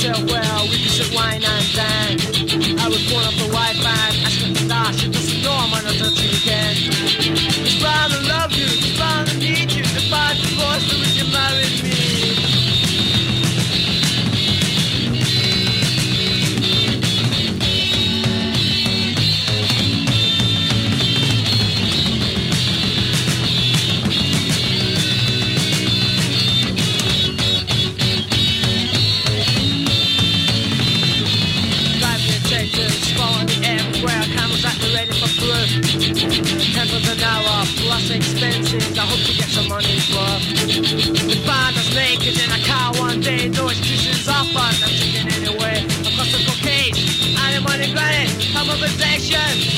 myself where we could sit wine and dine. I was born off the Wi-Fi, asking the star, she doesn't know I'm on a dirty weekend. It's bound to love you, it's bound to need you, if I divorced you, would you marry me? $10 an hour plus expenses. I hope to get some money for. We find us naked in a car one day. No excuses offered. I'm taking anyway. I've got some cocaine and the money granted. I'm a possession.